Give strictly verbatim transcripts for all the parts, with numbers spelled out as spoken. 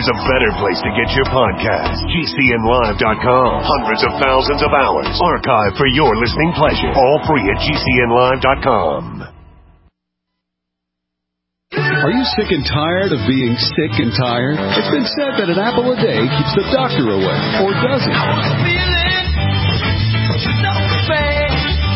there's a better place to get your podcast. G C N live dot com. Hundreds of thousands of hours archived for your listening pleasure. All free at G C N live dot com. Are you sick and tired of being sick and tired? It's been said that an apple a day keeps the doctor away. Or does it? I was feeling so bad.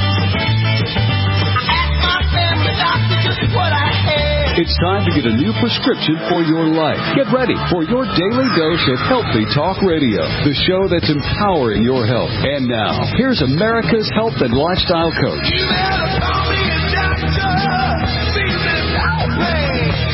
I asked my family doctor just what I had. It's time to get a new prescription for your life. Get ready for your daily dose of Healthy Talk Radio, the show that's empowering your health. And now, here's America's health and lifestyle coach. You better call me a doctor. Feeling that way.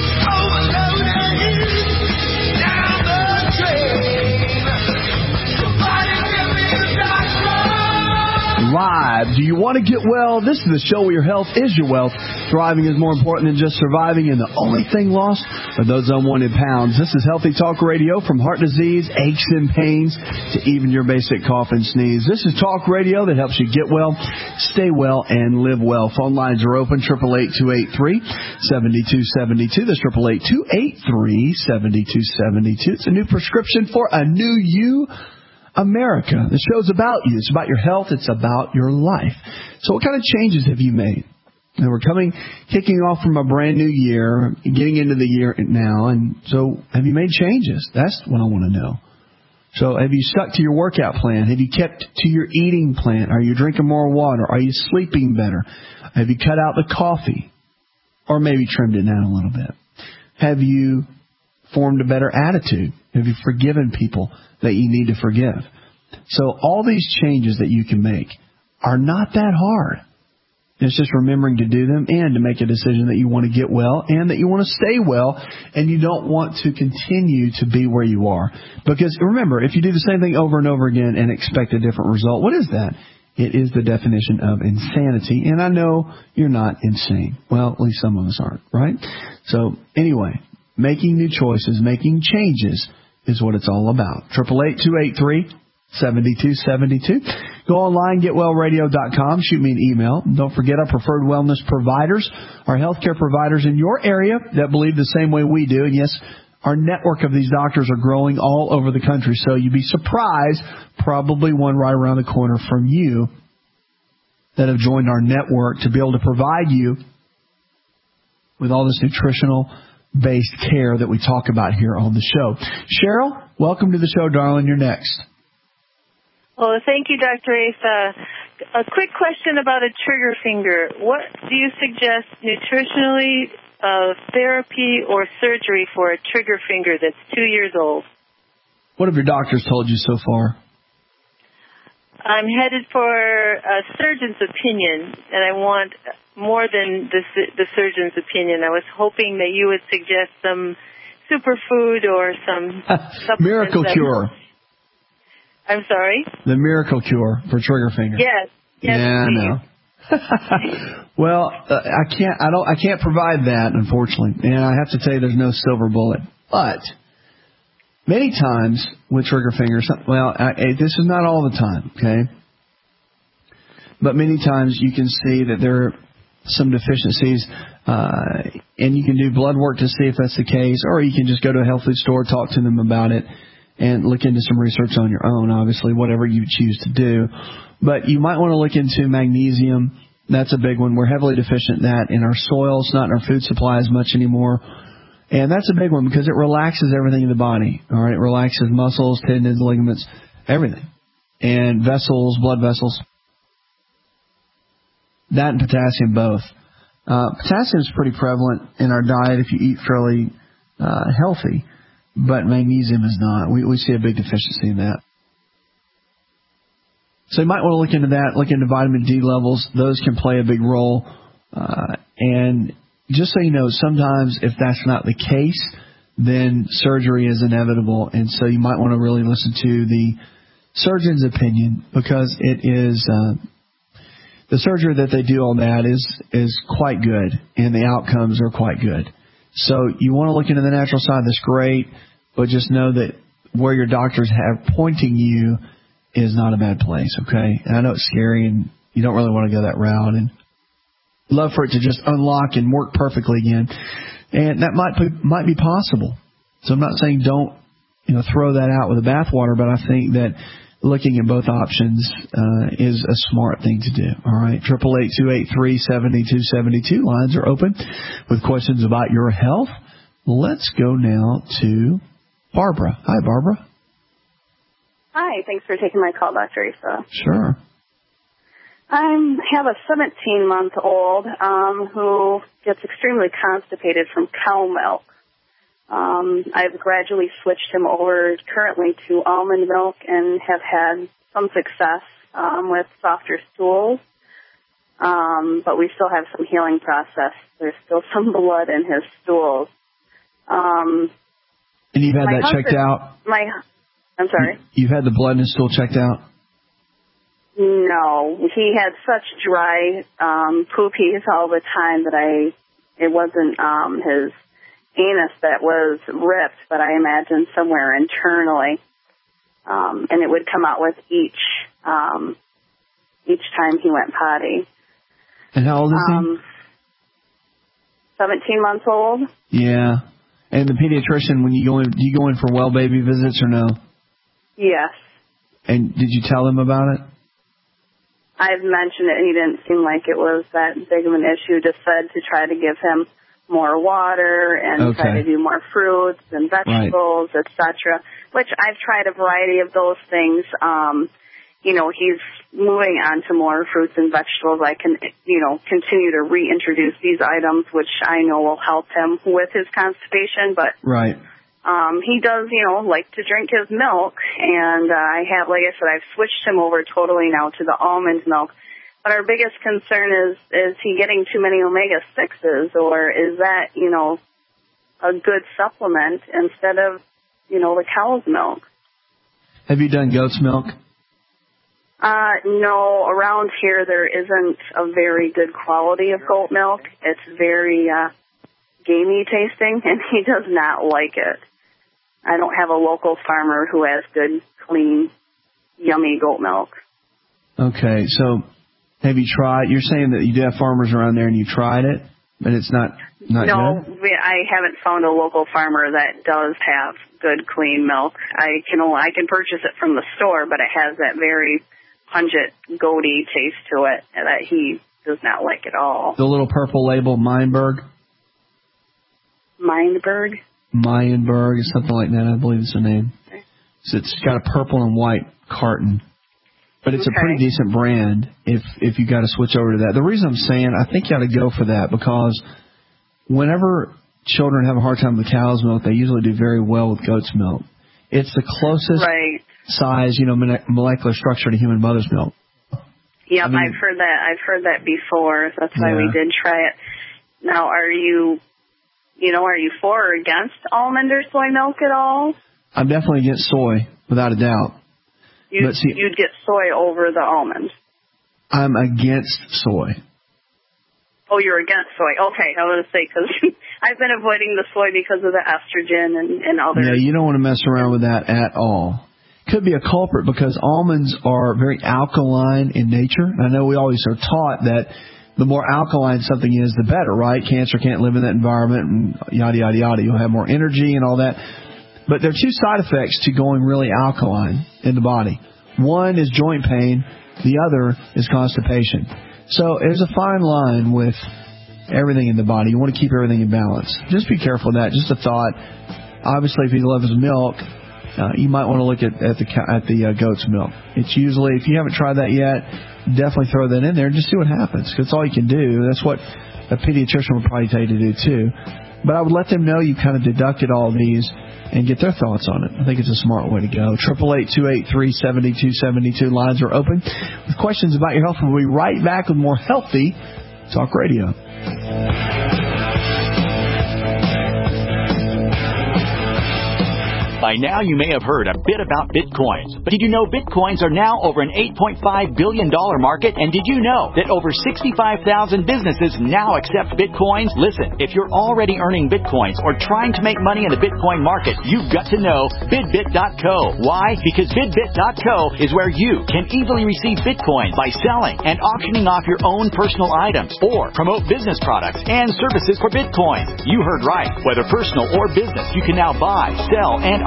Live. Do you want to get well? This is the show where your health is your wealth. Thriving is more important than just surviving, and the only thing lost are those unwanted pounds. This is Healthy Talk Radio, from heart disease, aches and pains, to even your basic cough and sneeze. This is talk radio that helps you get well, stay well, and live well. Phone lines are open, eight eight eight, two eight three, seven two seven two. That's eight eight eight, two eight three, seven two seven two. It's a new prescription for a new you. America. The show's about you. It's about your health. It's about your life. So what kind of changes have you made? And we're coming, kicking off from a brand new year, getting into the year now. And so have you made changes? That's what I want to know. So have you stuck to your workout plan? Have you kept to your eating plan? Are you drinking more water? Are you sleeping better? Have you cut out the coffee? Or maybe trimmed it down a little bit? Have you formed a better attitude? Have you forgiven people that you need to forgive? So all these changes that you can make are not that hard. It's just remembering to do them and to make a decision that you want to get well and that you want to stay well and you don't want to continue to be where you are. Because remember, if you do the same thing over and over again and expect a different result, what is that? It is the definition of insanity. And I know you're not insane. Well, at least some of us aren't, right? So anyway, making new choices, making changes is what it's all about. eight eight eight, two eight three, seven two seven two. Go online, get well radio dot com. Shoot me an email. Don't forget our preferred wellness providers, our healthcare providers in your area that believe the same way we do. And yes, our network of these doctors are growing all over the country. So you'd be surprised, probably one right around the corner from you that have joined our network to be able to provide you with all this nutritional based care that we talk about here on the show. Cheryl, welcome to the show, darling. You're next. Well, thank you, Doctor Ace. Uh, a quick question about a trigger finger. What do you suggest nutritionally, uh, therapy, or surgery for a trigger finger that's two years old? What have your doctors told you so far? I'm headed for a surgeon's opinion, and I want more than the, the surgeon's opinion. I was hoping that you would suggest some superfood or some miracle cure. I'm sorry? The miracle cure for trigger finger. Yes. Yes, yeah, I know. Well, uh, I can't. I don't. I can't provide that, unfortunately. And I have to tell you, there's no silver bullet. But many times with trigger fingers, well, I, this is not all the time, okay? But many times you can see that there are some deficiencies, uh, and you can do blood work to see if that's the case, or you can just go to a health food store, talk to them about it, and look into some research on your own, obviously, whatever you choose to do. But you might want to look into magnesium. That's a big one. We're heavily deficient in that in our soils, not in our food supply as much anymore. And that's a big one because it relaxes everything in the body. All right, it relaxes muscles, tendons, ligaments, everything. And vessels, blood vessels. That and potassium both. Uh, potassium is pretty prevalent in our diet if you eat fairly uh, healthy. But magnesium is not. We, we see a big deficiency in that. So you might want to look into that, look into vitamin D levels. Those can play a big role. Uh, and just so you know, sometimes if that's not the case, then surgery is inevitable. And so you might want to really listen to the surgeon's opinion because it is uh, the surgery that they do on that is, is quite good and the outcomes are quite good. So you want to look into the natural side, that's great, but just know that where your doctors have pointing you is not a bad place, okay? And I know it's scary and you don't really want to go that route and love for it to just unlock and work perfectly again. And that might be, might be possible. So I'm not saying don't you know, throw that out with the bathwater, but I think that looking at both options uh, is a smart thing to do. All right, eight eight eight, two eight three, seven two seven two. Lines are open with questions about your health. Let's go now to Barbara. Hi, Barbara. Hi, thanks for taking my call, Doctor Asa. Sure. I have a seventeen-month-old um, who gets extremely constipated from cow milk. Um, I've gradually switched him over currently to almond milk and have had some success um, with softer stools, um, but we still have some healing process. There's still some blood in his stools. Um, and you've had that husband, checked out? My, I'm sorry? You've had the blood in his stool checked out? No. He had such dry um, poopies all the time that I, it wasn't um, his anus that was ripped, but I imagine somewhere internally, um, and it would come out with each um, each time he went potty. And how old is um, he? Seventeen months old. Yeah. And the pediatrician, when you go in, do you go in for well baby visits or no? Yes. And did you tell him about it? I've mentioned it, and he didn't seem like it was that big of an issue. Just said to try to give him more water and okay. try to do more fruits and vegetables, right. et cetera, which I've tried a variety of those things. Um, you know, he's moving on to more fruits and vegetables. I can, you know, continue to reintroduce these items, which I know will help him with his constipation. But right. um, he does, you know, like to drink his milk. And uh, I have, like I said, I've switched him over totally now to the almond milk. But our biggest concern is, is he getting too many omega sixes, or is that, you know, a good supplement instead of, you know, the cow's milk? Have you done goat's milk? Uh, no, around here there isn't a very good quality of goat milk. It's very uh, gamey tasting, and he does not like it. I don't have a local farmer who has good, clean, yummy goat milk. Okay, so have you tried, you're saying that you do have farmers around there and you tried it, and it's not, not no, good? No, I haven't found a local farmer that does have good, clean milk. I can only, I can purchase it from the store, but it has that very pungent, goaty taste to it that he does not like at all. The little purple label, Meinberg? Meinberg? Meinberg, something like that, I believe is the name. Okay. So it's got a purple and white carton. But it's okay. a pretty decent brand if if you got to switch over to that. The reason I'm saying I think you ought to go for that because whenever children have a hard time with cow's milk, they usually do very well with goat's milk. It's the closest right. size, you know, molecular structure to human mother's milk. Yep, I mean, I've heard that. I've heard that before. That's why yeah. we did try it. Now, are you, you know, are you for or against almond or soy milk at all? I'm definitely against soy, without a doubt. You'd, see, you'd get soy over the almond. I'm against soy. Oh, you're against soy. Okay, I was going to say, because I've been avoiding the soy because of the estrogen and, and other. Yeah, you don't want to mess around with that at all. Could be a culprit because almonds are very alkaline in nature. I know we always are taught that the more alkaline something is, the better, right? Cancer can't live in that environment and yada, yada, yada. You'll have more energy and all that. But there are two side effects to going really alkaline in the body. One is joint pain. The other is constipation. So there's a fine line with everything in the body. You want to keep everything in balance. Just be careful of that. Just a thought. Obviously, if he loves milk, uh, you might want to look at, at the at the uh, goat's milk. It's usually, if you haven't tried that yet, definitely throw that in there and just see what happens. Because that's all you can do. That's what a pediatrician would probably tell you to do too. But I would let them know you kind of deducted all these and get their thoughts on it. I think it's a smart way to go. eight eight eight, two eight three, seven two seven two. Lines are open with questions about your health. We'll be right back with more Healthy Talk Radio. By now, you may have heard a bit about Bitcoins. But did you know Bitcoins are now over an eight point five billion dollars market? And did you know that over sixty-five thousand businesses now accept Bitcoins? Listen, if you're already earning Bitcoins or trying to make money in the Bitcoin market, you've got to know Bidbit dot co. Why? Because Bidbit dot co is where you can easily receive Bitcoins by selling and auctioning off your own personal items or promote business products and services for Bitcoin. You heard right. Whether personal or business, you can now buy, sell, and auction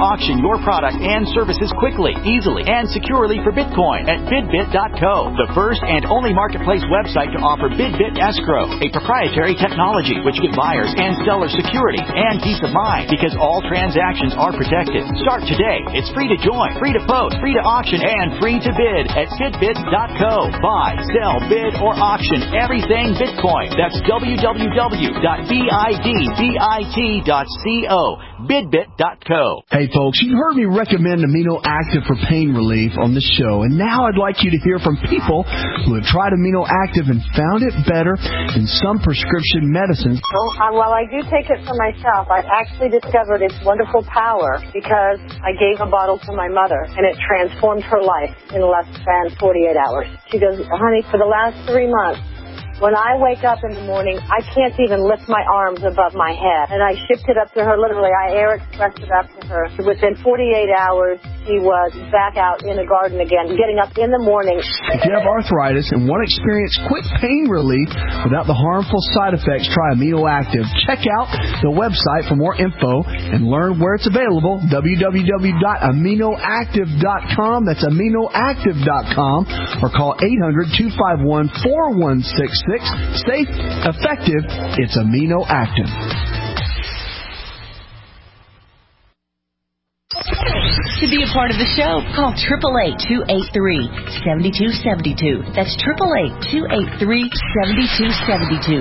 auction your product and services quickly, easily, and securely for Bitcoin at bidbit dot co, the first and only marketplace website to offer BidBit Escrow, a proprietary technology which gives buyers and sellers security and peace of mind because all transactions are protected. Start today. It's free to join, free to post, free to auction, and free to bid at bidbit dot co. Buy, sell, bid, or auction everything Bitcoin. That's w w w dot bidbit dot co. bidbit dot co. Hey folks, you heard me recommend Amino Active for pain relief on this show, and now I'd like you to hear from people who have tried Amino Active and found it better than some prescription medicines. Well, uh, while I do take it for myself, I've actually discovered its wonderful power because I gave a bottle to my mother, and it transformed her life in less than forty-eight hours. She goes, honey, for the last three months, when I wake up in the morning, I can't even lift my arms above my head. And I shipped it up to her, literally, I air expressed it up to her. Within forty-eight hours, she was back out in the garden again, getting up in the morning. If you have arthritis and want to experience quick pain relief without the harmful side effects, try Amino Active. Check out the website for more info and learn where it's available, w w w dot amino active dot com. That's amino active dot com, or call eight hundred, two five one, four one six six. Safe, effective, it's Amino Active. To be a part of the show, call eight eight eight, two eight three, seven two seven two. That's eight eight eight, two eight three, seven two seven two.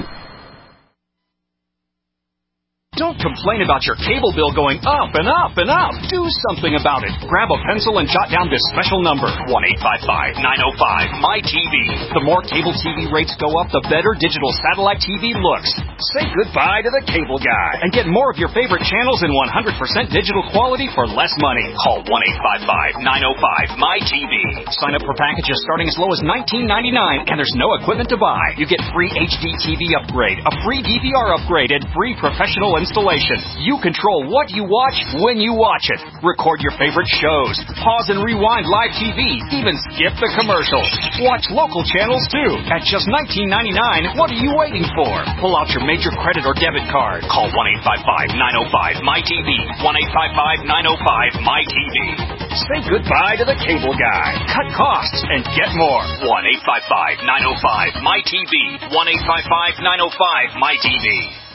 Don't complain about your cable bill going up and up and up. Do something about it. Grab a pencil and jot down this special number, one eight five five, nine oh five, M Y T V. The more cable T V rates go up, the better digital satellite T V looks. Say goodbye to the cable guy and get more of your favorite channels in one hundred percent digital quality for less money. Call one eight five five, nine oh five, M Y T V. Sign up for packages starting as low as nineteen ninety-nine, and there's no equipment to buy. You get free H D T V upgrade, a free D V R upgrade, and free professional installation. You control what you watch when you watch it. Record your favorite shows. Pause and rewind live T V. Even skip the commercials. Watch local channels too. At just nineteen ninety-nine, what are you waiting for? Pull out your major credit or debit card. Call one eight five five, nine oh five, M Y T V. one eight five five, nine oh five, M Y T V. Say goodbye to the cable guy. Cut costs and get more. one eight five five, nine oh five, M Y T V. one eight five five, nine oh five, M Y T V.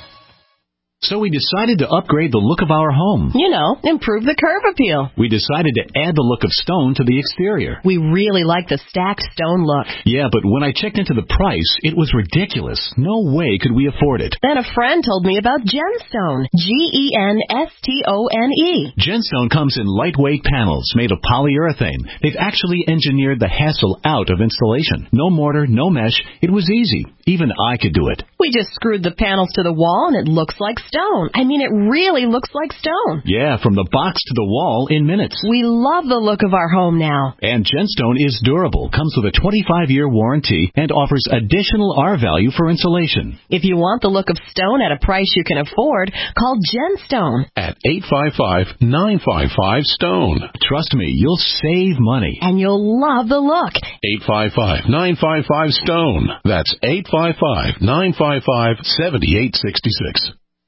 So we decided to upgrade the look of our home. You know, improve the curb appeal. We decided to add the look of stone to the exterior. We really like the stacked stone look. Yeah, but when I checked into the price, it was ridiculous. No way could we afford it. Then a friend told me about Genstone. G E N S T O N E. Genstone comes in lightweight panels made of polyurethane. They've actually engineered the hassle out of installation. No mortar, no mesh. It was easy. Even I could do it. We just screwed the panels to the wall and it looks like stone. I mean, it really looks like stone. Yeah, from the box to the wall in minutes. We love the look of our home now. And Genstone is durable, comes with a twenty-five year warranty, and offers additional R value for insulation. If you want the look of stone at a price you can afford, call Genstone at eight five five, nine five five, STONE. Trust me, you'll save money. And you'll love the look. eight five five, nine five five, STONE. That's eight five five, nine five five, seven eight six six.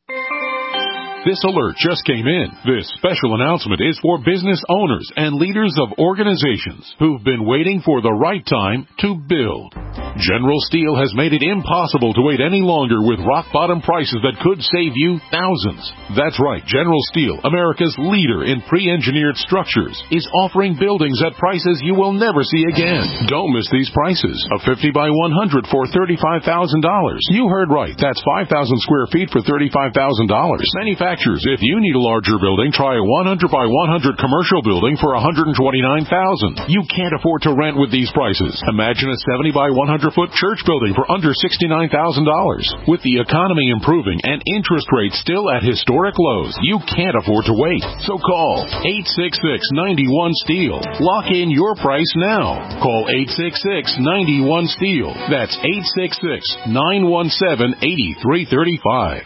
This alert just came in. This special announcement is for business owners and leaders of organizations who've been waiting for the right time to build. General Steel has made it impossible to wait any longer with rock-bottom prices that could save you thousands. That's right, General Steel, America's leader in pre-engineered structures, is offering buildings at prices you will never see again. Don't miss these prices. A fifty by one hundred for thirty-five thousand dollars. You heard right. That's five thousand square feet for thirty-five thousand dollars. Manufacturers, if you need a larger building, try a one hundred by one hundred commercial building for one hundred twenty-nine thousand dollars. You can't afford to rent with these prices. Imagine a seventy by one hundred foot church building for under sixty-nine thousand dollars. With the economy improving and interest rates still at historic lows, you can't afford to wait. So call eight six six, nine one, STEEL. Lock in your price now. Call eight six six, nine one, STEEL. That's eight six six, nine one seven, eight three three five.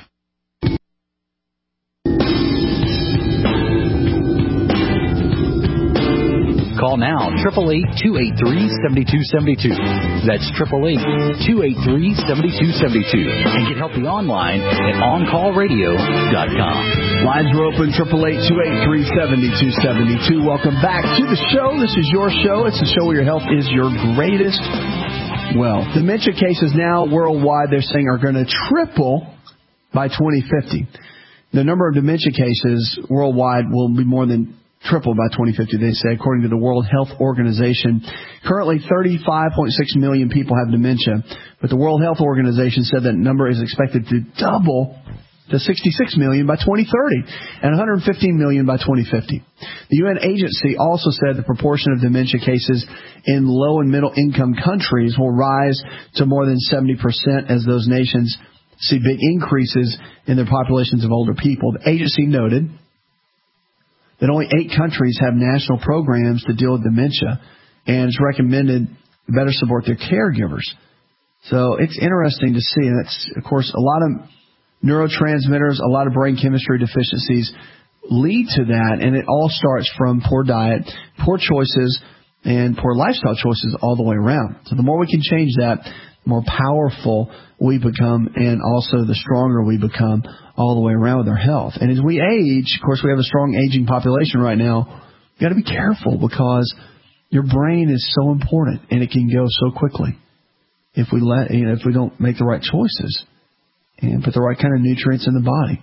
Call now, eight eight eight, two eight three, seven two seven two. That's eight eight eight, two eight three, seven two seven two. And get healthy online at on call radio dot com. Lines are open, triple eight, two eight three, seven two seven two. Welcome back to the show. This is your show. It's the show where your health is your greatest wealth. Dementia cases now worldwide, they're saying, are going to triple by twenty fifty. The number of dementia cases worldwide will be more than tripled by twenty fifty, they say, according to the World Health Organization. Currently, thirty-five point six million people have dementia, but the World Health Organization said that number is expected to double to sixty-six million by twenty thirty and one hundred fifteen million by twenty fifty. The U N agency also said the proportion of dementia cases in low and middle income countries will rise to more than seventy percent as those nations see big increases in their populations of older people. The agency noted that only eight countries have national programs to deal with dementia, and it's recommended to better support their caregivers. So it's interesting to see. And that's, of course, a lot of neurotransmitters, a lot of brain chemistry deficiencies lead to that, and it all starts from poor diet, poor choices, and poor lifestyle choices all the way around. So the more we can change that, the more powerful we become, and also the stronger we become all the way around with our health. And as we age, of course, we have a strong aging population right now. You've got to be careful because your brain is so important, and it can go so quickly if we let, you know, if we don't make the right choices and put the right kind of nutrients in the body.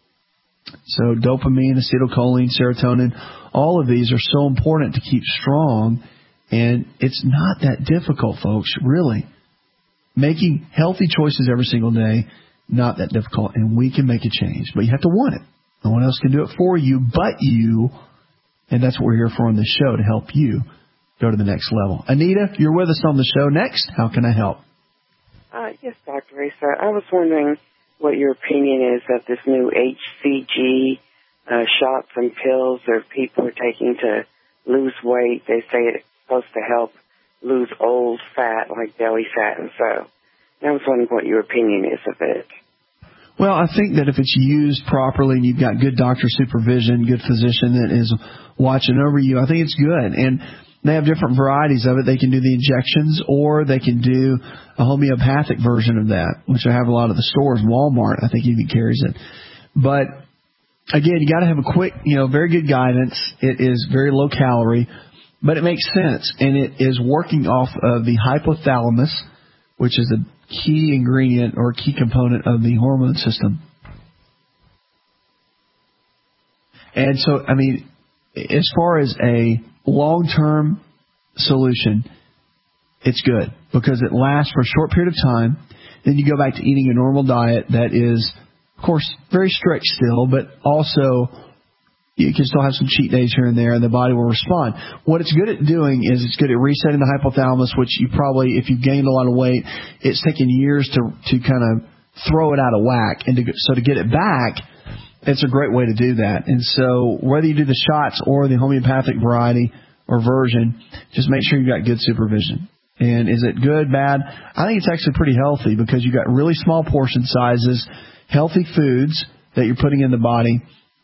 So dopamine, acetylcholine, serotonin, all of these are so important to keep strong, and it's not that difficult, folks, really. Making healthy choices every single day, not that difficult, and we can make a change. But you have to want it. No one else can do it for you but you, and that's what we're here for on this show, to help you go to the next level. Anita, you're with us on the show next. How can I help? Uh, yes, Doctor Asa. I was wondering what your opinion is of this new H C G uh, shots and pills that people are taking to lose weight. They say it's supposed to help lose old fat, like belly fat and so. And I was wondering what your opinion is of it. Well, I think that if it's used properly and you've got good doctor supervision, good physician that is watching over you, I think it's good. And they have different varieties of it. They can do the injections, or they can do a homeopathic version of that, which I have a lot of the stores. Walmart, I think, even carries it. But again, you got to have a quick, you know, very good guidance. It is very low calorie, but it makes sense, and it is working off of the hypothalamus, which is a key ingredient or key component of the hormone system. And so, I mean, as far as a long-term solution, it's good because it lasts for a short period of time. Then you go back to eating a normal diet that is, of course, very strict still, but also you can still have some cheat days here and there, and the body will respond. What it's good at doing is it's good at resetting the hypothalamus, which you probably, if you've gained a lot of weight, it's taken years to to kind of throw it out of whack. And to, so to get it back, it's a great way to do that. And so whether you do the shots or the homeopathic variety or version, just make sure you've got good supervision. And is it good, bad? I think it's actually pretty healthy because you've got really small portion sizes, healthy foods that you're putting in the body,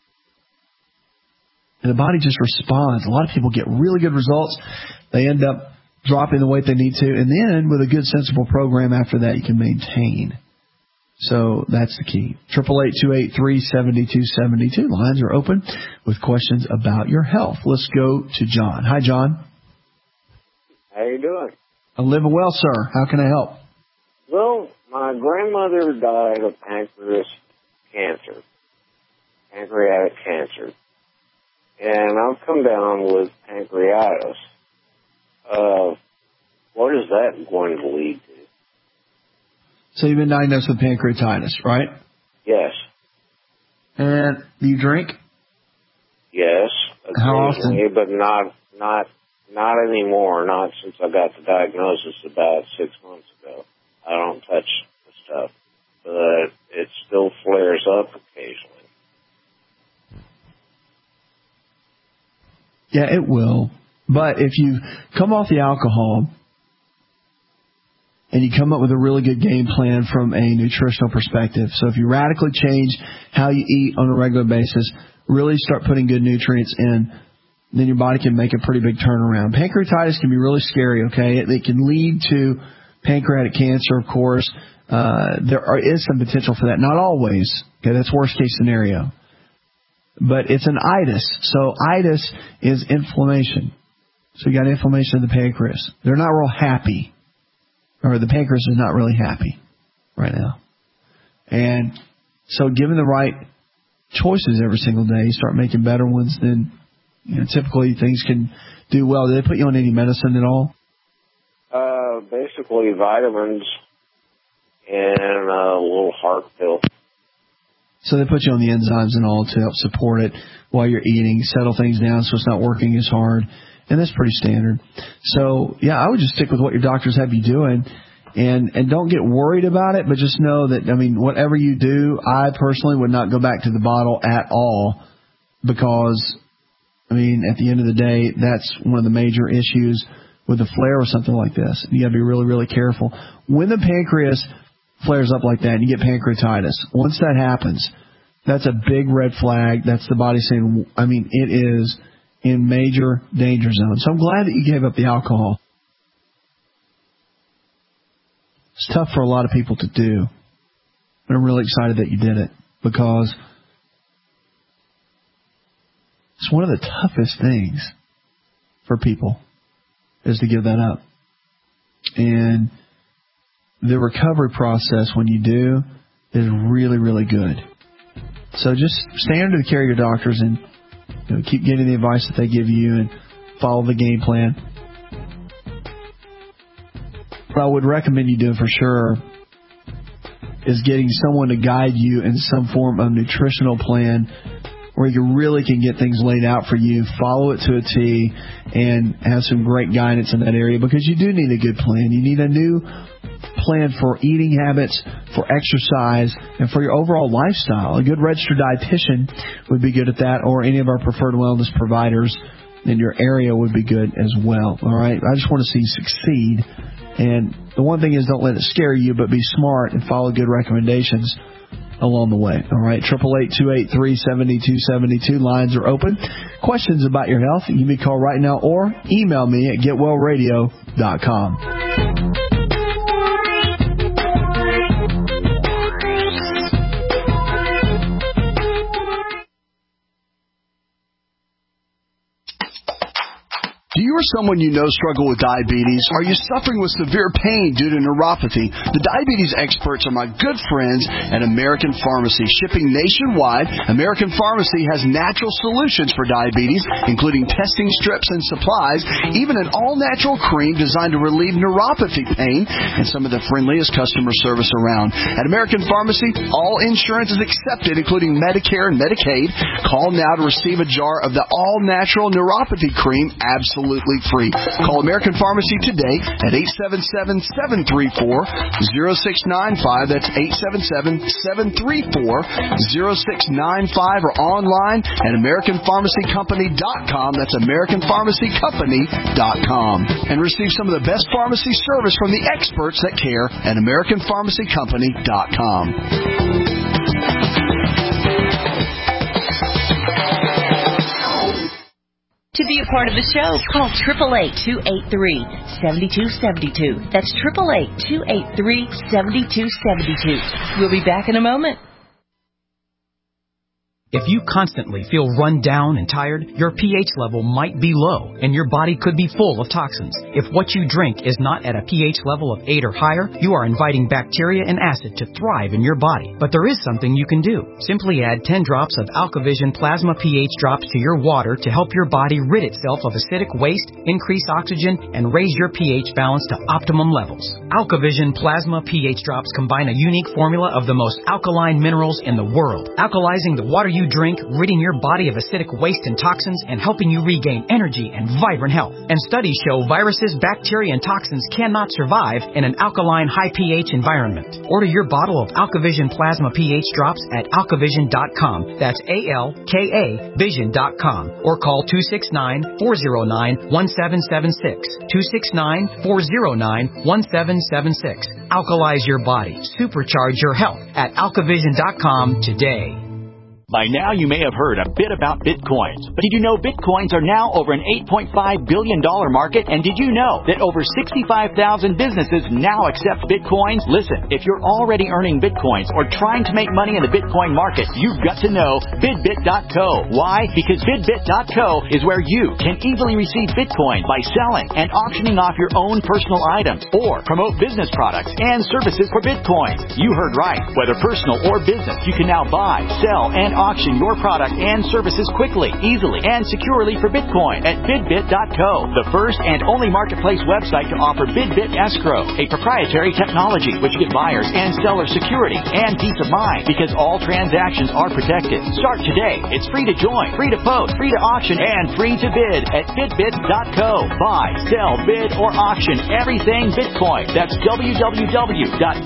and the body just responds. A lot of people get really good results. They end up dropping the weight they need to. And then with a good, sensible program after that, you can maintain. So that's the key. triple eight, two eight three, seven two seven two. Lines are open with questions about your health. Let's go to John. Hi, John. How you doing? I'm living well, sir. How can I help? Well, my grandmother died of pancreas cancer, pancreatic cancer. And I've come down with pancreatitis. Uh, what is that going to lead to? So you've been diagnosed with pancreatitis, right? Yes. And do you drink? Yes. How often? But not, not, not anymore. Not since I got the diagnosis about six months ago. I don't touch the stuff, but it still flares up occasionally. Yeah, it will. But if you come off the alcohol and you come up with a really good game plan from a nutritional perspective, so if you radically change how you eat on a regular basis, really start putting good nutrients in, then your body can make a pretty big turnaround. Pancreatitis can be really scary, okay? It, it can lead to pancreatic cancer, of course. Uh, there are, is some potential for that. Not always. Okay, that's worst case scenario. but it's an itis. So itis is inflammation. So you got inflammation of the pancreas. They're not real happy, or the pancreas is not really happy right now. And so given the right choices every single day, you start making better ones, then you know, typically things can do well. Do they put you on any medicine at all? Uh, basically vitamins and a little heart pill. So they put you on the enzymes and all to help support it while you're eating, settle things down so it's not working as hard. And that's pretty standard. So, yeah, I would just stick with what your doctors have you doing. And and don't get worried about it, but just know that, I mean, whatever you do, I personally would not go back to the bottle at all because, I mean, at the end of the day, that's one of the major issues with a flare or something like this. You got to be really, really careful. When the pancreas flares up like that and you get pancreatitis, once that happens, that's a big red flag. That's the body saying, I mean, it is in major danger zone. So I'm glad that you gave up the alcohol. It's tough for a lot of people to do, but I'm really excited that you did it because it's one of the toughest things for people is to give that up. And the recovery process when you do is really, really good. So just stay under the care of your doctors and you know, keep getting the advice that they give you and follow the game plan. What I would recommend you do for sure is getting someone to guide you in some form of nutritional plan where you really can get things laid out for you, follow it to a T, and have some great guidance in that area because you do need a good plan. You need a new plan for eating habits, for exercise, and for your overall lifestyle. A good registered dietitian would be good at that, or any of our preferred wellness providers in your area would be good as well. All right? I just want to see you succeed. And the one thing is don't let it scare you, but be smart and follow good recommendations along the way. All right, eight eight eight, two eight three, seven two seven two. Lines are open. Questions about your health, you may call right now or email me at get well radio dot com. Do you or someone you know struggle with diabetes? Are you suffering with severe pain due to neuropathy? The diabetes experts are my good friends at American Pharmacy. Shipping nationwide, American Pharmacy has natural solutions for diabetes, including testing strips and supplies, even an all-natural cream designed to relieve neuropathy pain, and some of the friendliest customer service around. At American Pharmacy, all insurance is accepted, including Medicare and Medicaid. Call now to receive a jar of the all-natural neuropathy cream absolutely free. Call American Pharmacy today at eight seven seven, seven three four, zero six nine five. That's eight seven seven, seven three four, zero six nine five, or online at American Pharmacy Company dot com. That's American Pharmacy Company dot com. And receive some of the best pharmacy service from the experts that care at American Pharmacy Company dot com. To be a part of the show, call eight eight eight, two eight three, seven two seven two. That's eight eight eight, two eight three, seven two seven two. We'll be back in a moment. If you constantly feel run down and tired, your pH level might be low and your body could be full of toxins. If what you drink is not at a pH level of eight or higher, you are inviting bacteria and acid to thrive in your body. But there is something you can do. Simply add ten drops of AlkaVision Plasma pH drops to your water to help your body rid itself of acidic waste, increase oxygen, and raise your pH balance to optimum levels. AlkaVision Plasma pH drops combine a unique formula of the most alkaline minerals in the world, alkalizing the water you drink, ridding your body of acidic waste and toxins, and helping you regain energy and vibrant health. And studies show viruses, bacteria, and toxins cannot survive in an alkaline, high pH environment. Order your bottle of AlkaVision Plasma pH drops at alkavision dot com. That's A L K A vision dot com. Or call two six nine, four zero nine, one seven seven six. two six nine, four zero nine, one seven seven six. Alkalize your body. Supercharge your health at alkavision dot com today. By now, you may have heard a bit about Bitcoins. But did you know Bitcoins are now over an eight point five billion dollars market? And did you know that over sixty-five thousand businesses now accept Bitcoins? Listen, if you're already earning Bitcoins or trying to make money in the Bitcoin market, you've got to know Bidbit dot co. Why? Because Bidbit dot co is where you can easily receive Bitcoin by selling and auctioning off your own personal items or promote business products and services for Bitcoin. You heard right. Whether personal or business, you can now buy, sell, and auction your product and services quickly, easily, and securely for Bitcoin at Bidbit dot co, the first and only marketplace website to offer Bidbit Escrow, a proprietary technology which gives buyers and sellers security and peace of mind because all transactions are protected. Start today. It's free to join, free to post, free to auction, and free to bid at Bidbit dot co. Buy, sell, bid, or auction everything Bitcoin. That's w w w dot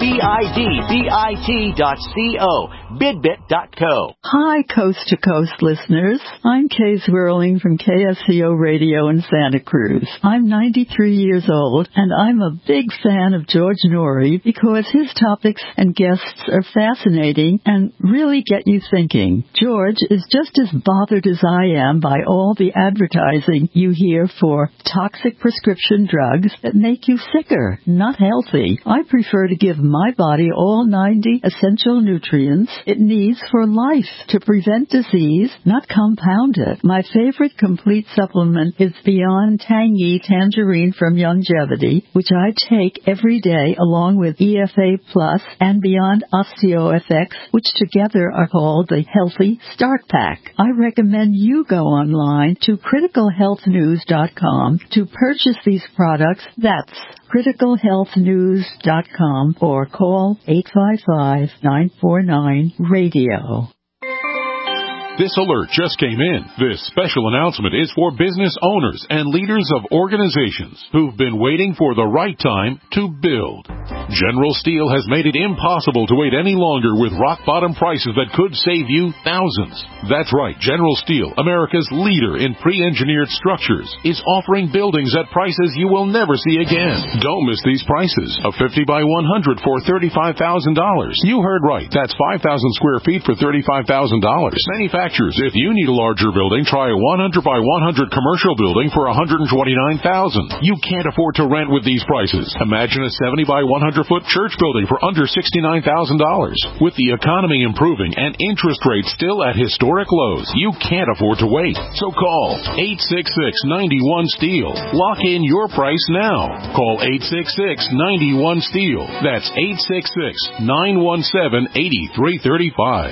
bidbit dot co. Bidbit dot co. Hi, Coast to Coast listeners. I'm Kay Zwirling from K S C O Radio in Santa Cruz. I'm ninety-three years old, and I'm a big fan of George Noory because his topics and guests are fascinating and really get you thinking. George is just as bothered as I am by all the advertising you hear for toxic prescription drugs that make you sicker, not healthy. I prefer to give my body all ninety essential nutrients it needs for life to prevent disease, not compound it. My favorite complete supplement is Beyond Tangy Tangerine from Youngevity, which I take every day along with E F A Plus and Beyond OsteoFX, which together are called the Healthy Start Pack. I recommend you go online to critical health news dot com to purchase these products. That's critical health news dot com or call eight five five, nine four nine, radio. This alert just came in. This special announcement is for business owners and leaders of organizations who've been waiting for the right time to build. General Steel has made it impossible to wait any longer with rock-bottom prices that could save you thousands. That's right. General Steel, America's leader in pre-engineered structures, is offering buildings at prices you will never see again. Don't miss these prices. A fifty by one hundred for thirty-five thousand dollars. You heard right. That's five thousand square feet for thirty-five thousand dollars. Manufacturers, if you need a larger building, try a one hundred by one hundred commercial building for one hundred twenty-nine thousand dollars. You can't afford to rent with these prices. Imagine a seventy by one hundred foot church building for under sixty-nine thousand dollars. With the economy improving and interest rates still at historic lows, you can't afford to wait. So call eight six six, nine one, STEEL. Lock in your price now. Call eight six six, nine one, STEEL. That's eight six six, nine one seven, eight three three five.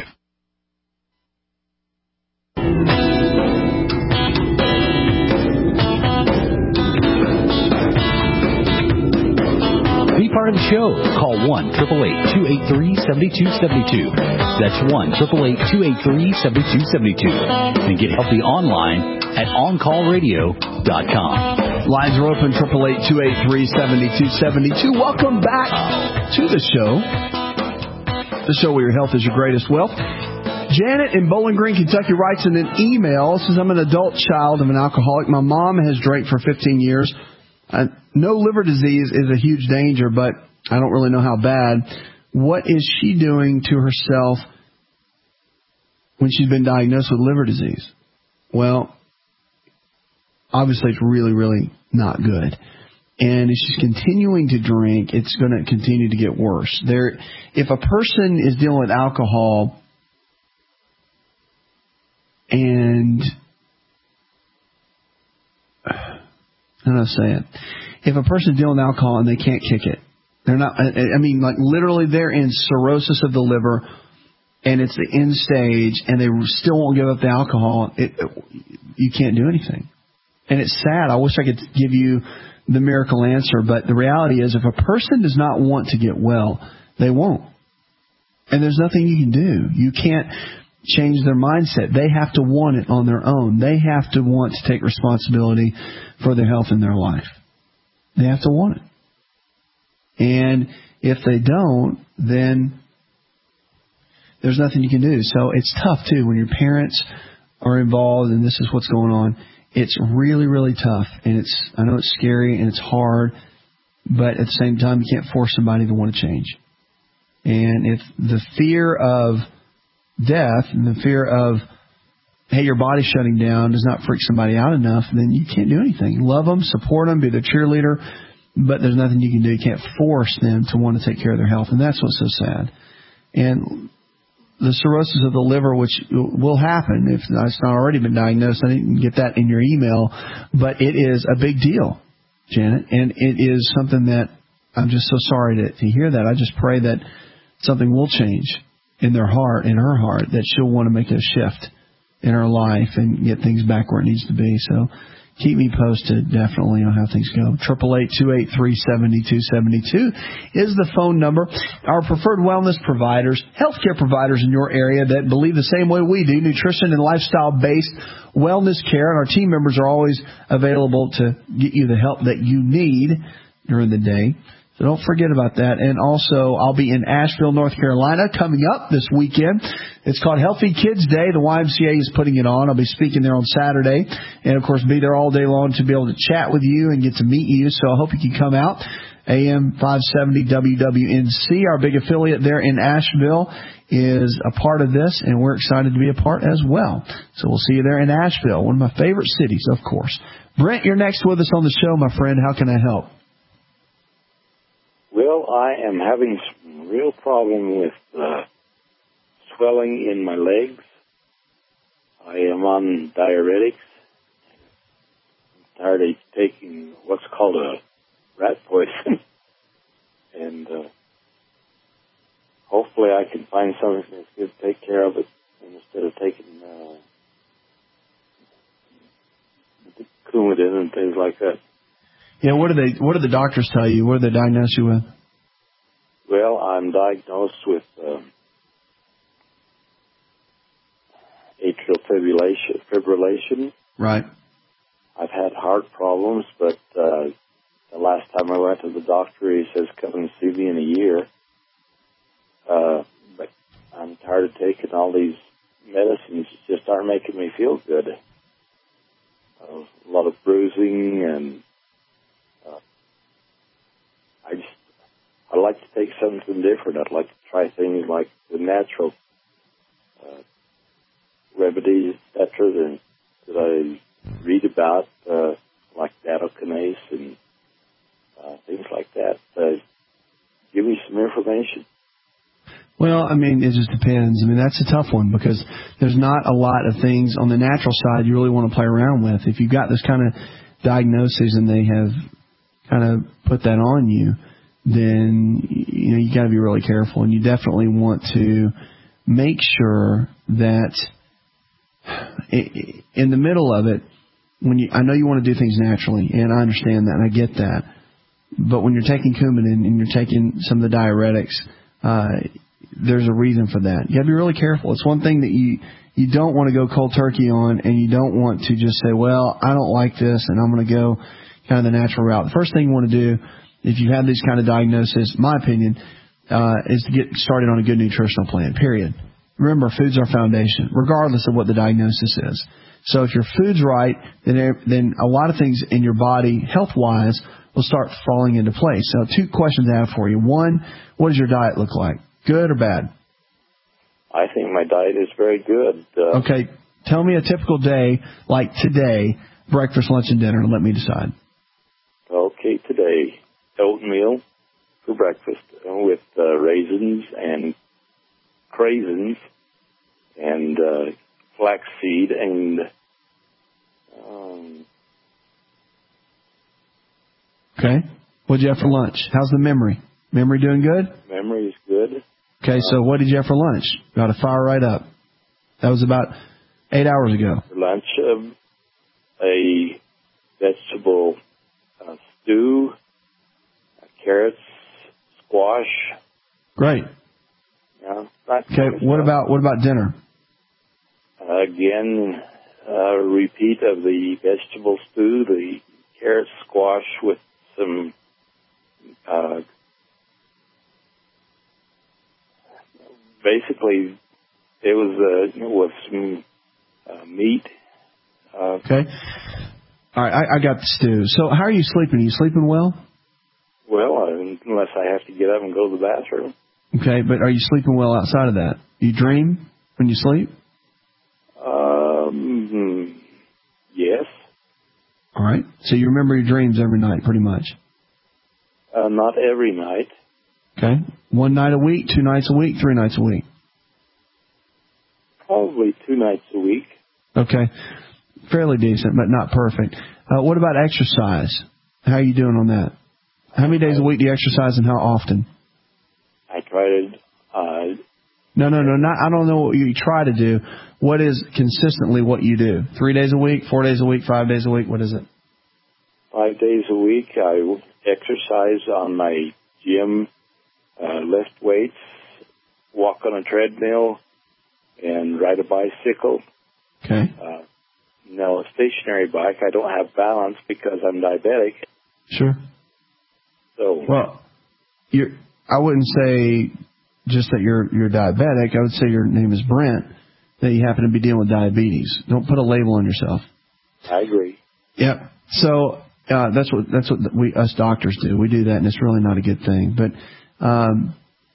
Be part of the show. Call one eight eight eight, two eight three, seven two seven two. That's one eight eight eight, two eight three, seven two seven two. And get healthy online at on call radio dot com. Lines are open, eight eight eight, two eight three, seven two seven two. Welcome back to the show. The show where your health is your greatest wealth. Janet in Bowling Green, Kentucky writes in an email, says, I'm an adult child of an alcoholic. My mom has drank for fifteen years. Uh, no liver disease is a huge danger, but I don't really know how bad. What is she doing to herself when she's been diagnosed with liver disease? Well, obviously it's really, really not good. And if she's continuing to drink, it's going to continue to get worse. There, if a person is dealing with alcohol and how do I say it? If a person's dealing with alcohol and they can't kick it, they're not, I mean, like literally they're in cirrhosis of the liver and it's the end stage and they still won't give up the alcohol, it, you can't do anything. And it's sad. I wish I could give you the miracle answer, but the reality is if a person does not want to get well, they won't. And there's nothing you can do. You can't change their mindset. They have to want it on their own. They have to want to take responsibility for their health in their life. They have to want it. And if they don't, then there's nothing you can do. So it's tough, too, when your parents are involved and this is what's going on. It's really, really tough. And it's, I know it's scary and it's hard, but at the same time, you can't force somebody to want to change. And if the fear of death and the fear of, hey, your body's shutting down does not freak somebody out enough, then you can't do anything. Love them, support them, be their cheerleader, but there's nothing you can do. You can't force them to want to take care of their health, and that's what's so sad. And the cirrhosis of the liver, which will happen if it's not already been diagnosed, I didn't get that in your email, but it is a big deal, Janet, and it is something that I'm just so sorry to, to hear that. I just pray that something will change in their heart, in her heart, that she'll want to make a shift in her life and get things back where it needs to be. So keep me posted, definitely, on how things go. eight eight eight, two eight three, seven two seven two is the phone number. Our preferred wellness providers, healthcare providers in your area that believe the same way we do, nutrition and lifestyle-based wellness care. And our team members are always available to get you the help that you need during the day. So don't forget about that. And also, I'll be in Asheville, North Carolina, coming up this weekend. It's called Healthy Kids Day. The Y M C A is putting it on. I'll be speaking there on Saturday. And, of course, be there all day long to be able to chat with you and get to meet you. So I hope you can come out. A M five seventy W W N C, our big affiliate there in Asheville, is a part of this, and we're excited to be a part as well. So we'll see you there in Asheville, one of my favorite cities, of course. Brent, you're next with us on the show, my friend. How can I help? Well, I am having some real problem with uh, swelling in my legs. I am on diuretics. I'm tired of taking what's called a rat poison. and uh, hopefully I can find something that's good to take care of it instead of taking uh, Coumadin and things like that. Yeah, what do they? What do the doctors tell you? What do they diagnose you with? Well, I'm diagnosed with um, atrial fibrillation. Fibrillation. Right. I've had heart problems, but uh, the last time I went to the doctor, he says, "Come and see me in a year." Uh, but I'm tired of taking all these medicines; it just aren't making me feel good. Uh, a lot of bruising and. I just, I'd like to take something different. I'd like to try things like the natural uh, remedies, et cetera, that, that I read about, uh, like nattokinase and uh, things like that. Uh, give me some information. Well, I mean, it just depends. I mean, that's a tough one because there's not a lot of things on the natural side you really want to play around with. If you've got this kind of diagnosis and they have kind of put that on you, then you know you got to be really careful, and you definitely want to make sure that in the middle of it, when you, I know you want to do things naturally, and I understand that, and I get that, but when you're taking Coumadin and you're taking some of the diuretics, uh, there's a reason for that. You got to be really careful. It's one thing that you you don't want to go cold turkey on, and you don't want to just say, well, I don't like this, and I'm going to go kind of the natural route. The first thing you want to do, if you have these kind of diagnoses, my opinion, uh, is to get started on a good nutritional plan, period. Remember, food's our foundation, regardless of what the diagnosis is. So if your food's right, then then a lot of things in your body, health-wise, will start falling into place. So two questions I have for you. One, what does your diet look like? Good or bad? I think my diet is very good. Uh, okay. Tell me a typical day like today, breakfast, lunch, and dinner, and let me decide. Okay, today, oatmeal for breakfast with uh, raisins and craisins and uh, flaxseed and um, okay. What'd you have for lunch? How's the memory? Memory doing good? Memory is good. Okay, so what did you have for lunch? Got to fire right up. That was about eight hours ago. For lunch, um, a vegetable uh, stew, uh, carrots, squash. Great. Yeah, okay, what about what about dinner? Uh, again, a repeat of the vegetable stew, the carrot squash with some uh, basically it was uh, with some uh, meat. Uh, okay. All right, I, I got the stew. So how are you sleeping? Are you sleeping well? Well, unless I have to get up and go to the bathroom. Okay, but are you sleeping well outside of that? You dream? when you sleep? Um, yes. All right. So you remember your dreams every night, pretty much? Uh, not every night. Okay. One night a week, two nights a week, three nights a week? Probably two nights a week. Okay. Fairly decent, but not perfect. Uh, what about exercise? How are you doing on that? How many days a week do you exercise and how often? I try to... Uh, no, no, no. Not. I don't know what you try to do. What is consistently what you do? Three days a week, four days a week, five days a week? What is it? Five days a week. I exercise on my gym, uh, lift weights, walk on a treadmill, and ride a bicycle. Okay. Uh, now, a stationary bike, I don't have balance because I'm diabetic. Sure. So. Well, you're, I wouldn't say just that you're you're diabetic. I would say your name is Brent, that you happen to be dealing with diabetes. Don't put a label on yourself. I agree. Yep. So uh, that's what that's what we us doctors do. We do that, and it's really not a good thing. But um,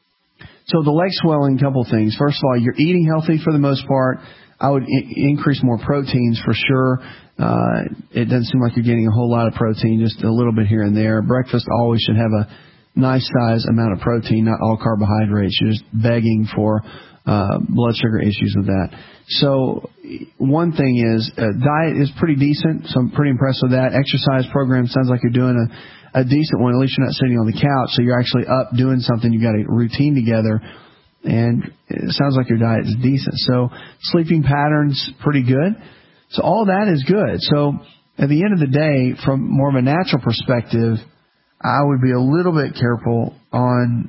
so the leg swelling, couple things. First of all, you're eating healthy for the most part. I would I- increase more proteins for sure. Uh, it doesn't seem like you're getting a whole lot of protein, just a little bit here and there. Breakfast always should have a nice size amount of protein, not all carbohydrates. You're just begging for uh, blood sugar issues with that. So one thing is uh, diet is pretty decent, so I'm pretty impressed with that. Exercise program sounds like you're doing a, a decent one. At least you're not sitting on the couch, so you're actually up doing something. You've got a routine together. And it sounds like your diet is decent. So sleeping patterns, pretty good. So all that is good. So at the end of the day, from more of a natural perspective, I would be a little bit careful on,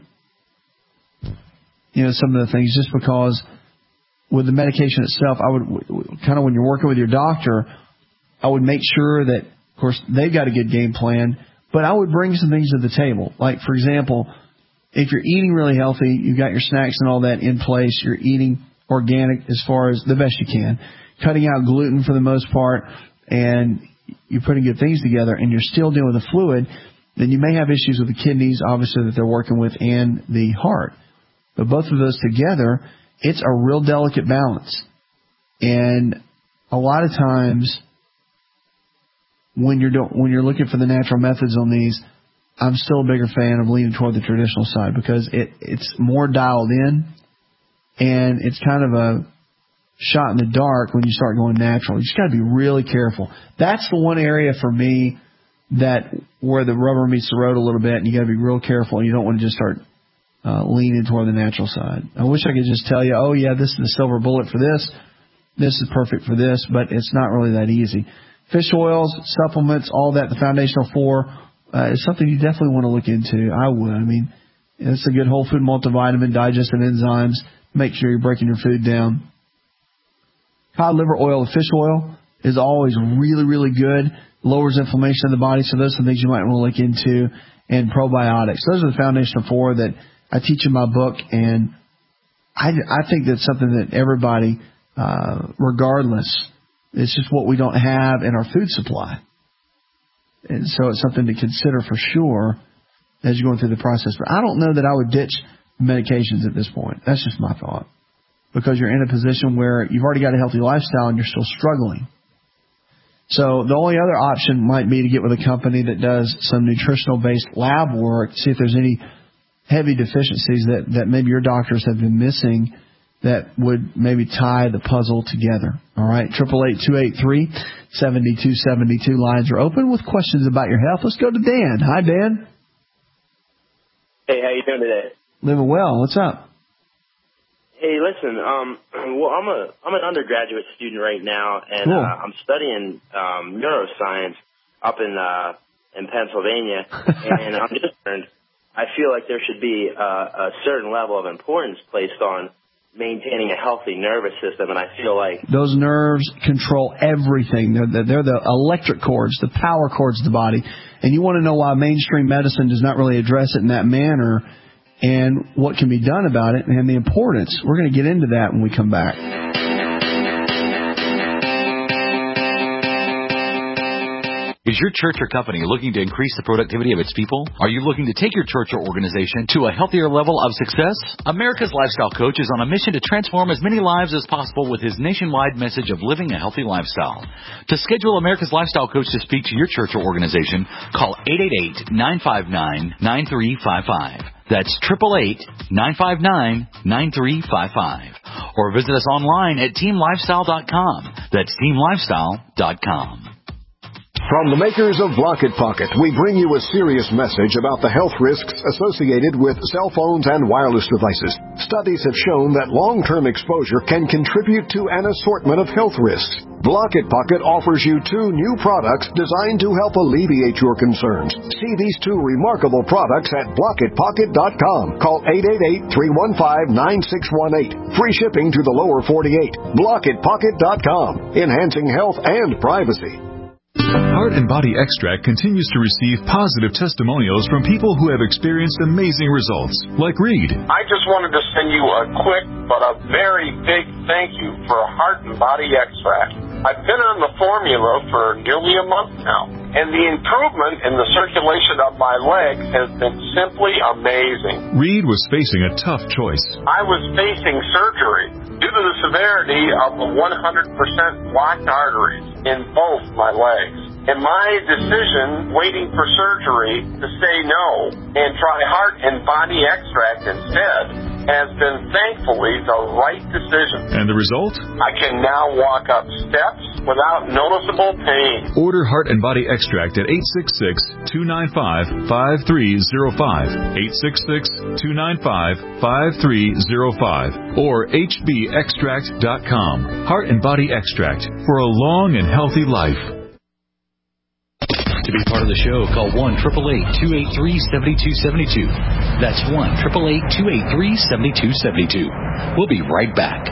you know, some of the things, just because with the medication itself, I would kind of, when you're working with your doctor, I would make sure that, of course, they've got a good game plan, but I would bring some things to the table. Like, for example, if you're eating really healthy, you've got your snacks and all that in place, you're eating organic as far as the best you can, cutting out gluten for the most part, and you're putting good things together, and you're still dealing with the fluid, then you may have issues with the kidneys, obviously, that they're working with, and the heart. But both of those together, it's a real delicate balance. And a lot of times, when you're do- when you're looking for the natural methods on these, I'm still a bigger fan of leaning toward the traditional side, because it, it's more dialed in, and it's kind of a shot in the dark when you start going natural. You just got to be really careful. That's the one area for me that where the rubber meets the road a little bit, and you got to be real careful, and you don't want to just start uh, leaning toward the natural side. I wish I could just tell you, oh yeah, this is the silver bullet for this, this is perfect for this, but it's not really that easy. Fish oils, supplements, all that, the foundational four, uh, is something you definitely want to look into. I would. I mean, it's a good whole food multivitamin, digestive enzymes. Make sure you're breaking your food down. Cod liver oil and fish oil is always really, really good. Lowers inflammation in the body, so those are things you might want to look into. And probiotics. Those are the foundational four that I teach in my book, and I, I think that's something that everybody, uh, regardless, it's just what we don't have in our food supply. And so it's something to consider for sure as you're going through the process. But I don't know that I would ditch medications at this point. That's just my thought. Because you're in a position where you've already got a healthy lifestyle and you're still struggling. So the only other option might be to get with a company that does some nutritional-based lab work, see if there's any heavy deficiencies that, that maybe your doctors have been missing that would maybe tie the puzzle together. All right, eight eight eight, two eight three, seven two seven two. Lines are open with questions about your health. Let's go to Dan. Hi, Dan. Hey, how you doing today? Living well. What's up? Hey, listen. Um, well, I'm a I'm an undergraduate student right now, and Cool. uh, I'm studying um, neuroscience up in uh, in Pennsylvania, and I'm just concerned. I feel like there should be uh, a certain level of importance placed on maintaining a healthy nervous system, and I feel like those nerves control everything. They're the, they're the electric cords, the power cords of the body. And you want to know why mainstream medicine does not really address it in that manner and what can be done about it and the importance. We're going to get into that when we come back. Is your church or company looking to increase the productivity of its people? Are you looking to take your church or organization to a healthier level of success? America's Lifestyle Coach is on a mission to transform as many lives as possible with his nationwide message of living a healthy lifestyle. To schedule America's Lifestyle Coach to speak to your church or organization, call eight eight eight, nine five nine, nine three five five. That's eight eight eight, nine five nine, nine three five five. Or visit us online at team lifestyle dot com. That's team lifestyle dot com. From the makers of Block It Pocket, we bring you a serious message about the health risks associated with cell phones and wireless devices. Studies have shown that long-term exposure can contribute to an assortment of health risks. Block It Pocket offers you two new products designed to help alleviate your concerns. See these two remarkable products at block it pocket dot com. Call eight eight eight, three one five, nine six one eight. Free shipping to the lower forty-eight. block it pocket dot com. Enhancing health and privacy. Heart and Body Extract continues to receive positive testimonials from people who have experienced amazing results, like Reed. I just wanted to send you a quick but a very big thank you for Heart and Body Extract. I've been on the formula for nearly a month now, and the improvement in the circulation of my legs has been simply amazing. Reed was facing a tough choice. I was facing surgery due to the severity of the one hundred percent blocked arteries in both my legs. And my decision, waiting for surgery, to say no and try Heart and Body Extract instead, has been thankfully the right decision. And the result? I can now walk up steps without noticeable pain. Order Heart and Body Extract at eight six six, two nine five, five three zero five, eight six six, two nine five, five three zero five, or h b extract dot com. Heart and Body Extract for a long and healthy life. To be part of the show, call one eight eight eight, two eight three, seven two seven two. That's one eight eight eight, two eight three, seven two seven two. We'll be right back.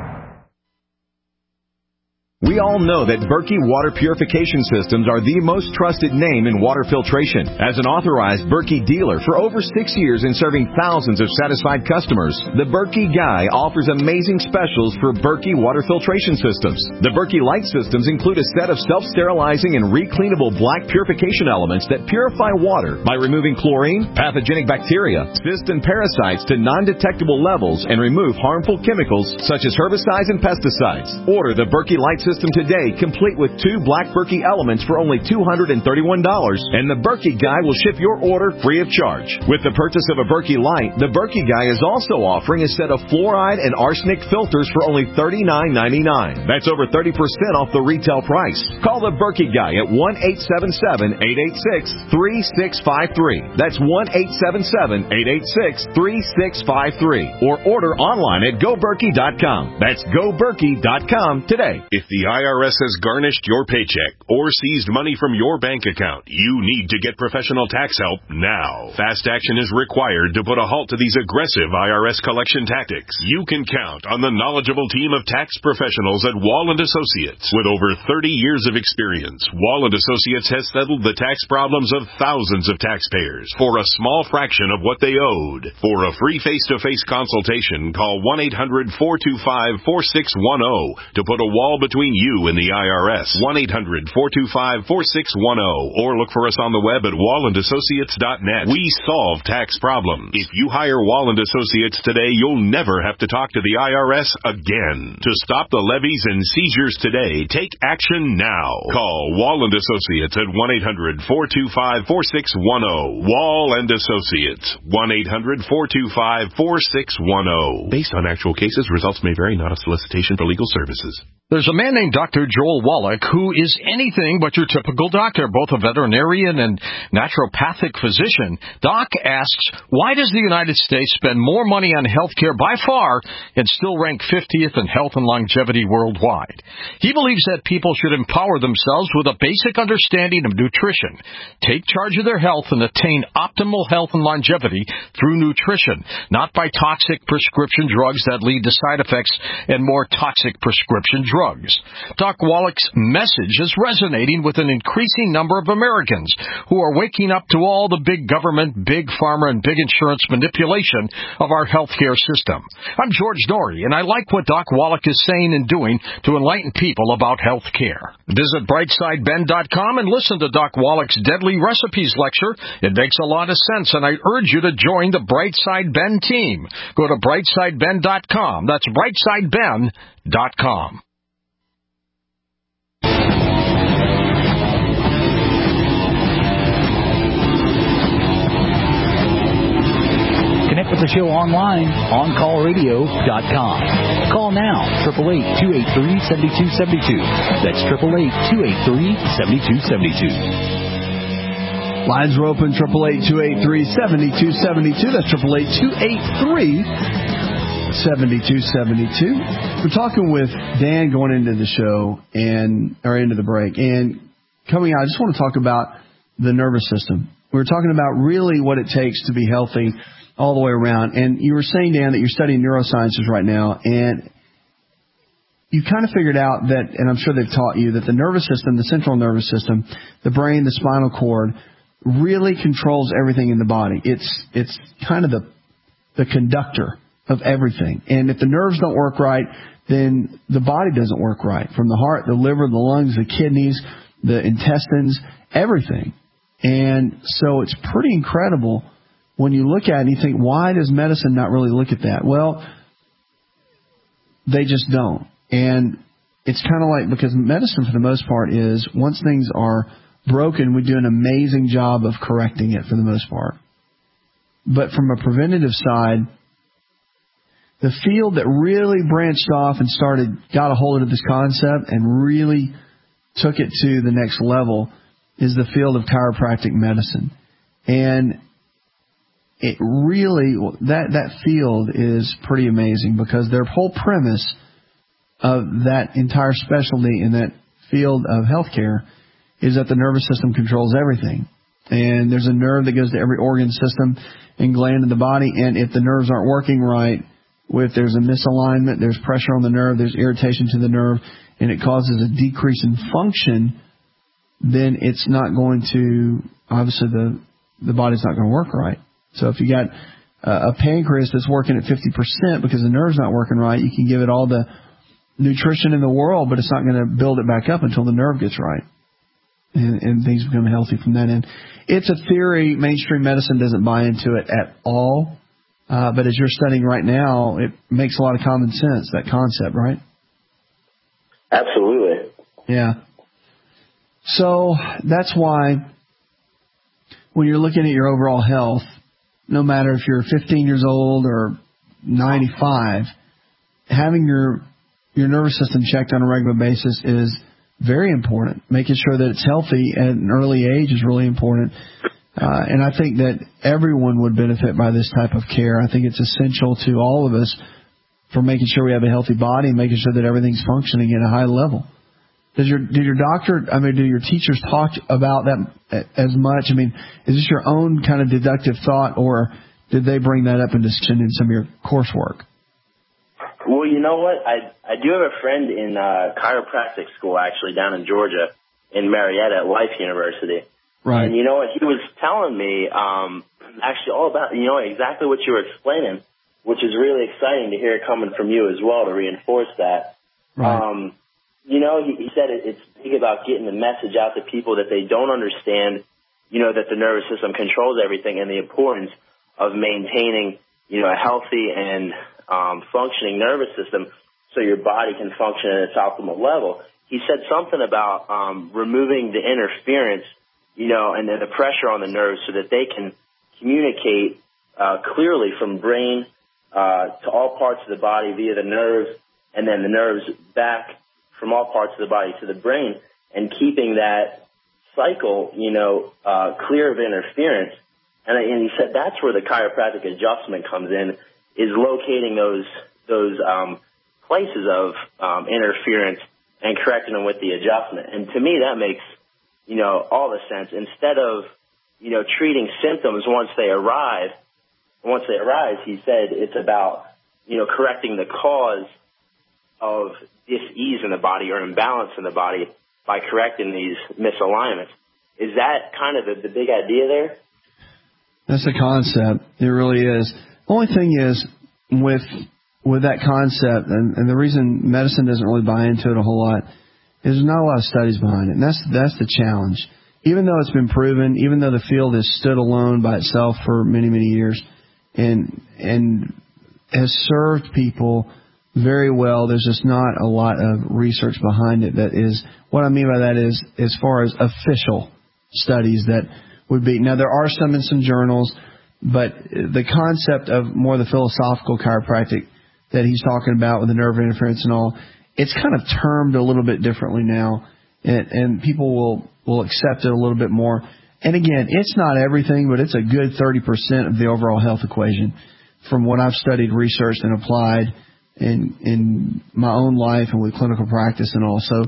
We all know that Berkey Water Purification Systems are the most trusted name in water filtration. As an authorized Berkey dealer for over six years and serving thousands of satisfied customers, the Berkey Guy offers amazing specials for Berkey Water Filtration Systems. The Berkey Light Systems include a set of self-sterilizing and recleanable black purification elements that purify water by removing chlorine, pathogenic bacteria, cysts, and parasites to non-detectable levels and remove harmful chemicals such as herbicides and pesticides. Order the Berkey Light System System today, complete with two black Berkey elements for only two hundred thirty-one dollars, and the Berkey Guy will ship your order free of charge. With the purchase of a Berkey Light, the Berkey Guy is also offering a set of fluoride and arsenic filters for only thirty-nine ninety-nine. That's over thirty percent off the retail price. Call the Berkey Guy at one eight seven seven, eight eight six, three six five three. That's one eight seven seven, eight eight six, three six five three. Or order online at go berkey dot com. That's go berkey dot com today. If the I R S has garnished your paycheck or seized money from your bank account, you need to get professional tax help now. Fast action is required to put a halt to these aggressive I R S collection tactics. You can count on the knowledgeable team of tax professionals at Wall and Associates. With over thirty years of experience, Wall and Associates has settled the tax problems of thousands of taxpayers for a small fraction of what they owed. For a free face-to-face consultation, call one eight hundred, four two five, four six one zero to put a wall between you and the I R S. one eight hundred, four two five, four six one zero, or look for us on the web at wall and associates dot net. We solve tax problems. If you hire Wall and Associates today, you'll never have to talk to the I R S again. To stop the levies and seizures today, take action now. Call Wall and Associates at one eight hundred, four two five, four six one zero. Wall and Associates, one eight hundred, four two five, four six one zero. Based on actual cases, results may vary, not a solicitation for legal services. There's a man named Doctor Joel Wallach who is anything but your typical doctor, both a veterinarian and naturopathic physician. Doc asks, why does the United States spend more money on health care by far and still rank fiftieth in health and longevity worldwide? He believes that people should empower themselves with a basic understanding of nutrition, take charge of their health, and attain optimal health and longevity through nutrition, not by toxic prescription drugs that lead to side effects and more toxic prescription drugs. drugs. Doc Wallach's message is resonating with an increasing number of Americans who are waking up to all the big government, big pharma, and big insurance manipulation of our healthcare system. I'm George Norrie, and I like what Doc Wallach is saying and doing to enlighten people about health care. Visit brightside ben dot com and listen to Doc Wallach's Deadly Recipes lecture. It makes a lot of sense, and I urge you to join the Brightside Ben team. Go to brightside ben dot com. That's brightside ben dot com. Connect with the show online, on call radio dot com. Call now, eight eight eight, two eight three, seven two seven two. That's eight eight eight, two eight three, seven two seven two. Lines are open, eight eight eight, two eight three, seven two seven two. That's eight eight eight, two eight three, seven two seven two. We're talking with Dan going into the show, and or into the break. And coming out, I just want to talk about the nervous system. We were talking about really what it takes to be healthy all the way around. And you were saying, Dan, that you're studying neurosciences right now, and you kind of figured out that, and I'm sure they've taught you, that the nervous system, the central nervous system, the brain, the spinal cord, really controls everything in the body. It's it's kind of the the conductor of everything. And if the nerves don't work right, then the body doesn't work right. From the heart, the liver, the lungs, the kidneys, the intestines, everything. And so it's pretty incredible when you look at it and you think, why does medicine not really look at that? Well, they just don't. And it's kind of like, because medicine for the most part is, once things are broken, we do an amazing job of correcting it for the most part. But from a preventative side, the field that really branched off and started, got a hold of this concept and really took it to the next level is the field of chiropractic medicine. And it really, that, that field is pretty amazing, because their whole premise of that entire specialty in that field of healthcare is that the nervous system controls everything. And there's a nerve that goes to every organ, system, and gland in the body. And if the nerves aren't working right, if there's a misalignment, there's pressure on the nerve, there's irritation to the nerve, and it causes a decrease in function, then it's not going to, obviously the, the body's not going to work right. So if you got a pancreas that's working at fifty percent because the nerve's not working right, you can give it all the nutrition in the world, but it's not going to build it back up until the nerve gets right. And, and things become healthy from that end. It's a theory. Mainstream medicine doesn't buy into it at all. Uh, but as you're studying right now, it makes a lot of common sense, that concept, right? Absolutely. Yeah. So that's why when you're looking at your overall health, no matter if you're fifteen years old or ninety-five, having your your nervous system checked on a regular basis is very important. Making sure that it's healthy at an early age is really important. Uh, and I think that everyone would benefit by this type of care. I think it's essential to all of us for making sure we have a healthy body and making sure that everything's functioning at a high level. Does your did your doctor, I mean, do your teachers talk about that as much? I mean, is this your own kind of deductive thought, or did they bring that up in discussion in some of your coursework? Well, you know what? I I do have a friend in uh, chiropractic school, actually, down in Georgia, in Marietta at Life University. Right. And you know what? He was telling me um, actually all about, you know, exactly what you were explaining, which is really exciting to hear it coming from you as well to reinforce that. Right. Um, you know, he, he said it, it's big about getting the message out to people that they don't understand, you know, that the nervous system controls everything, and the importance of maintaining, you know, a healthy and um, functioning nervous system so your body can function at its optimal level. He said something about um, removing the interference, you know, and then the pressure on the nerves so that they can communicate uh, clearly from brain uh, to all parts of the body via the nerves, and then the nerves back from all parts of the body to the brain, and keeping that cycle, you know, uh, clear of interference. And, and he said that's where the chiropractic adjustment comes in, is locating those those um, places of um, interference and correcting them with the adjustment. And to me, that makes, you know, all the sense. Instead of, you know, treating symptoms once they arrive, once they arise, he said it's about, you know, correcting the cause of dis-ease in the body or imbalance in the body by correcting these misalignments. Is that kind of the, the big idea there? That's the concept. It really is. The only thing is with with that concept, and, and the reason medicine doesn't really buy into it a whole lot, is there's not a lot of studies behind it. And that's that's the challenge. Even though it's been proven, even though the field has stood alone by itself for many, many years and and has served people very well, there's just not a lot of research behind it that is, what I mean by that is, as far as official studies that would be, now there are some in some journals, but the concept of more the philosophical chiropractic that he's talking about with the nerve interference and all, it's kind of termed a little bit differently now, and, and people will, will accept it a little bit more. And again, it's not everything, but it's a good thirty percent of the overall health equation from what I've studied, researched, and applied in, in my own life and with clinical practice and all. So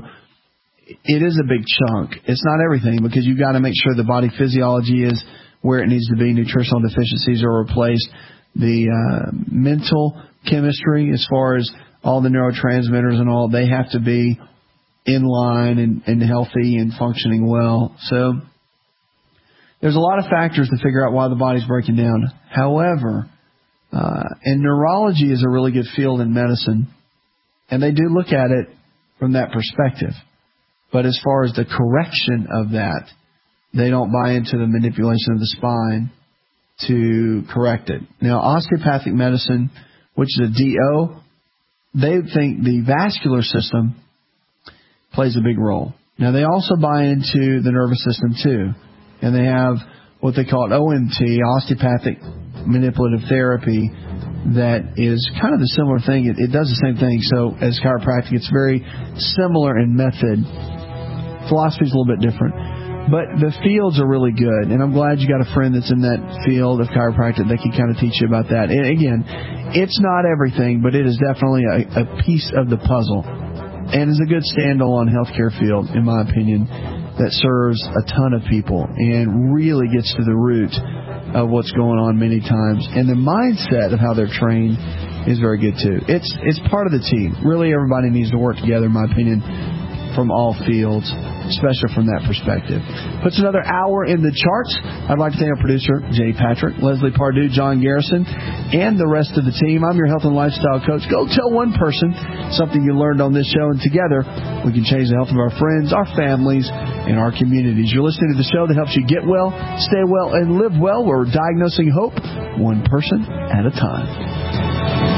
it is a big chunk. It's not everything, because you've got to make sure the body physiology is where it needs to be. Nutritional deficiencies are replaced. The uh, mental chemistry, as far as all the neurotransmitters and all, they have to be in line and, and healthy and functioning well. So there's a lot of factors to figure out why the body's breaking down. However, uh, and neurology is a really good field in medicine, and they do look at it from that perspective. But as far as the correction of that, they don't buy into the manipulation of the spine to correct it. Now, osteopathic medicine, which is a D O, they think the vascular system plays a big role. Now, they also buy into the nervous system, too. And they have what they call O M T, osteopathic manipulative therapy, that is kind of the similar thing. It, it does the same thing. So as chiropractic, it's very similar in method. Philosophy is a little bit different. But the fields are really good. And I'm glad you got a friend that's in that field of chiropractic that can kind of teach you about that. And again, it's not everything, but it is definitely a, a piece of the puzzle. And is a good standalone healthcare field, in my opinion, that serves a ton of people and really gets to the root of what's going on many times. And the mindset of how they're trained is very good, too. It's it's part of the team. Really, everybody needs to work together, in my opinion, from all fields, especially from that perspective. Puts another hour in the charts. I'd like to thank our producer, Jay Patrick, Leslie Pardue, John Garrison, and the rest of the team. I'm your health and lifestyle coach. Go tell one person something you learned on this show, and together we can change the health of our friends, our families, and our communities. You're listening to the show that helps you get well, stay well, and live well. We're diagnosing hope one person at a time.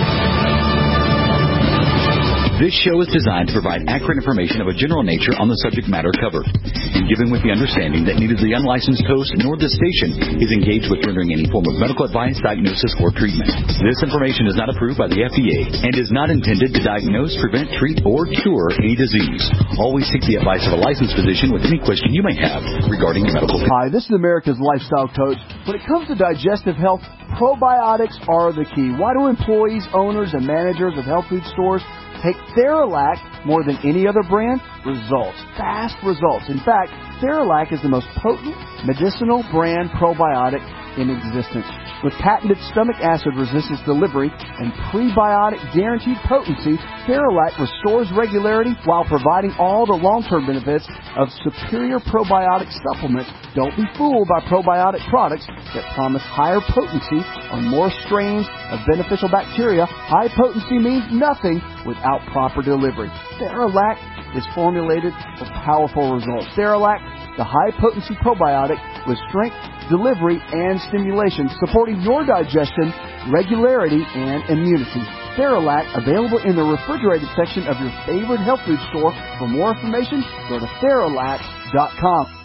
This show is designed to provide accurate information of a general nature on the subject matter covered, and given with the understanding that neither the unlicensed host nor the station is engaged with rendering any form of medical advice, diagnosis, or treatment. This information is not approved by the F D A and is not intended to diagnose, prevent, treat, or cure any disease. Always seek the advice of a licensed physician with any question you may have regarding your medical care. Hi, this is America's Lifestyle Coach. When it comes to digestive health, probiotics are the key. Why do employees, owners, and managers of health food stores take Theralac more than any other brand? Results. Fast results. In fact, Theralac is the most potent medicinal brand probiotic in existence. With patented stomach acid resistance delivery and prebiotic guaranteed potency, Theralac restores regularity while providing all the long-term benefits of superior probiotic supplements. Don't be fooled by probiotic products that promise higher potency on more strains of beneficial bacteria. High potency means nothing without proper delivery. Theralac is formulated for powerful results. Theralac, the high-potency probiotic with strength, delivery, and stimulation, supporting your digestion, regularity, and immunity. Theralac, available in the refrigerated section of your favorite health food store. For more information, go to Theralac dot com.